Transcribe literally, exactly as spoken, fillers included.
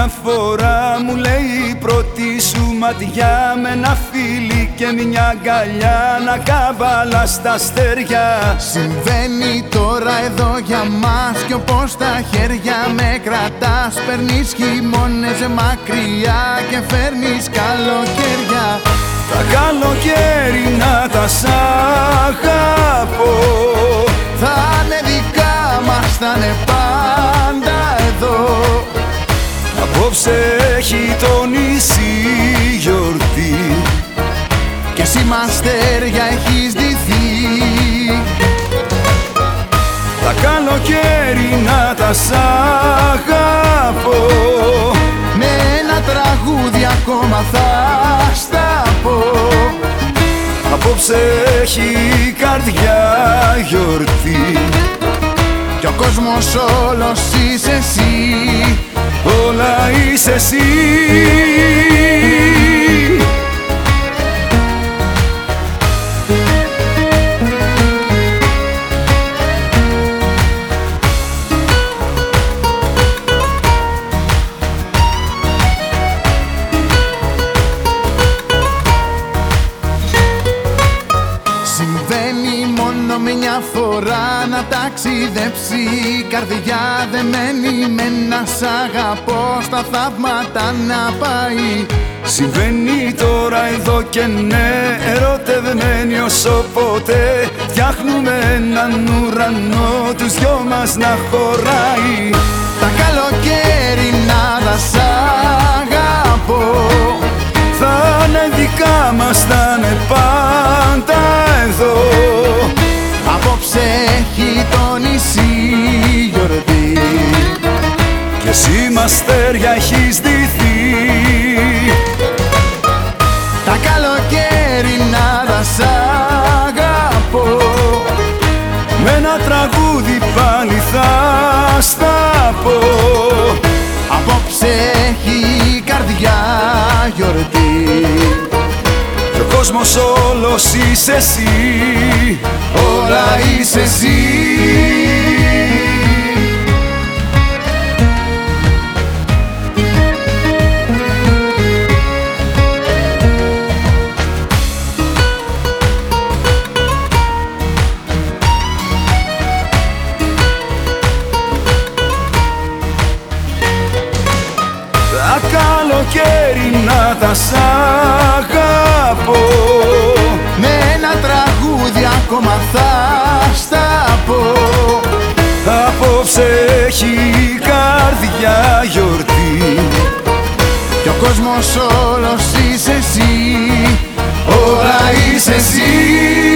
μια φορά, μου λέει η πρώτη σου ματιά, με ένα φίλι και μια αγκαλιά να καβάλα στα αστέρια. Συμβαίνει τώρα εδώ για μας κι όπως τα χέρια με κρατάς, παίρνεις χειμώνες μακριά και φέρνεις καλοκαίρια. Τα καλοκαίρινα τα σ' αγαπώ, θα είναι δικά μας, θα είναι πάντα εδώ. Απόψε έχει το νησί γιορτή και εσύ μαστέρια έχεις ντυθεί. Τα καλοκαίρινα τα σ' αγαπώ, με ένα τραγούδι ακόμα θα στα πω. Απόψε έχει η καρδιά γιορτή κι ο κόσμος όλος είσαι εσύ, όλα είσαι εσύ. Συμβαίνει μόνο μια φορά να ταξιδέψει η καρδιά δεμένη με ένα σ' αγαπώ, στα θαύματα να πάει. Συμβαίνει τώρα εδώ και ναι, ερωτευμένοι όσο ποτέ, φτιάχνουμε έναν ουρανό τους δυο μας να χωράει. Τα καλοκαίρινα τα σ' αγαπώ, θα είναι δικά μας, θα είναι πάντα εδώ. Απόψε έχει το νησί γιορτή κι εσύ μαστέρια έχεις ντυθεί. Τα καλοκαίρινα τα σ' αγαπώ, με ένα τραγούδι πάλι θα στα πω. Απόψε έχει η καρδιά γιορτή κι ο κόσμος όλος είσαι εσύ, όλα είσαι εσύ. Τα καλοκαίρινα τα σ' αγαπώ, με ένα τραγούδι ακόμα θα στα πω. Απόψε έχει η καρδιά γιορτή κι ο κόσμος όλος είσαι εσύ, όλα είσαι εσύ.